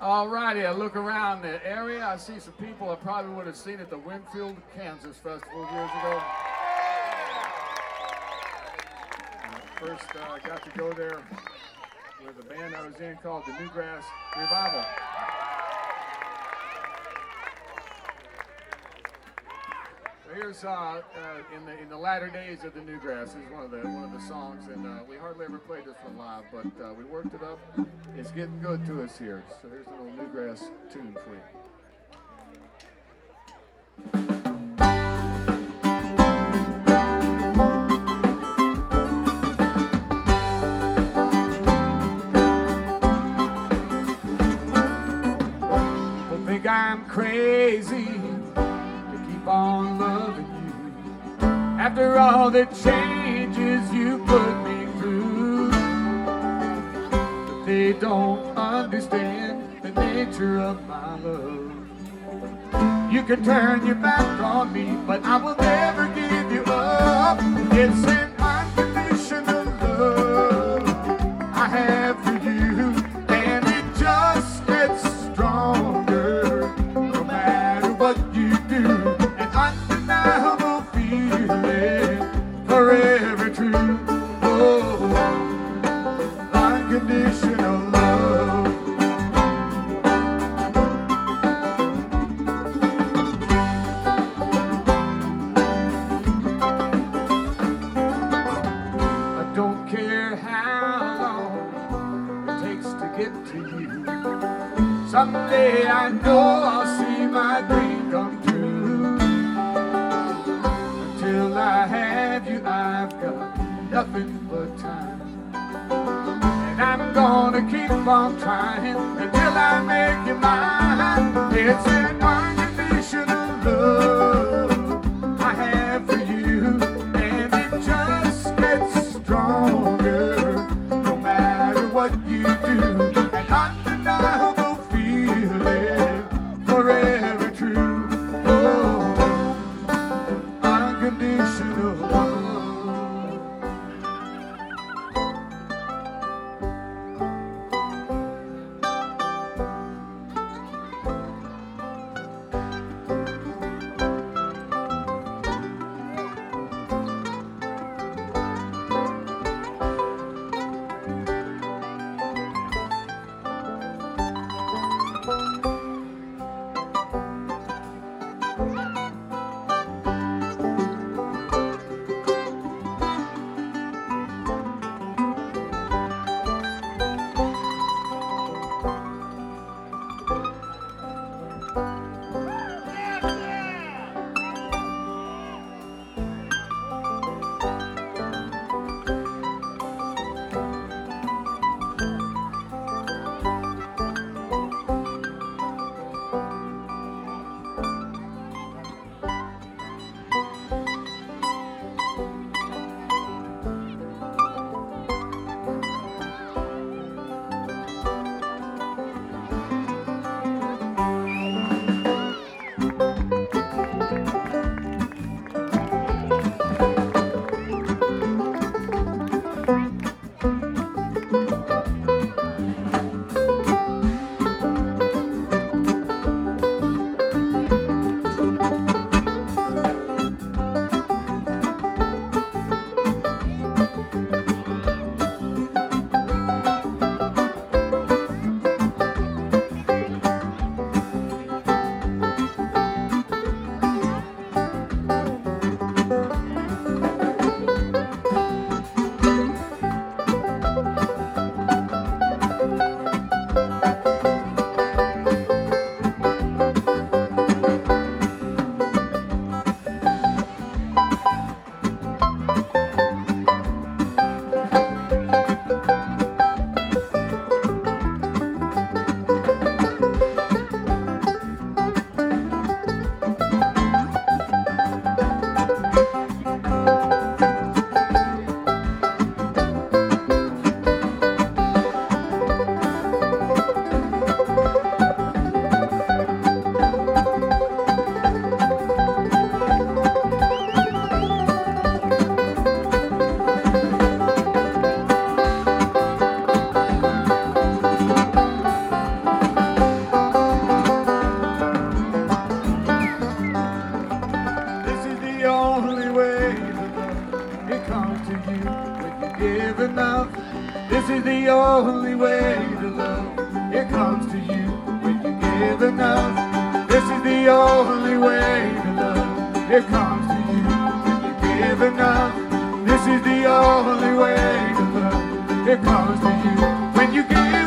All righty, I look around the area. I see some people I probably would have seen at the Winfield, Kansas Festival years ago. First, I got to go there with a band I was in called the Newgrass Revival. So here's in the latter days of the Newgrass. This is one of the songs, and we hardly ever played this one live, but we worked it up. It's getting good to us here. So here's a little Newgrass tune for you. I'm crazy to keep on loving you after all the changes you put me through. But they don't understand the nature of my love. You can turn your back on me, but I will never give you up. It's an unconditional love I have for you, and it just gets stronger. An undeniable feeling, forever true. Oh, unconditional love. I don't care how long it takes to get to you. Someday I know I'll see my dream come true. Until I have you, I've got nothing but time. And I'm gonna keep on trying until I make you mine. It's an unconditional love I have for you, and it just gets stronger no matter what you do. And undeniable feeling, forever true. Oh, unconditional love. only way to love. It comes to you when you give enough. This is the only way to love. It comes to you when you give enough. This is the only way to love. It comes to you when you give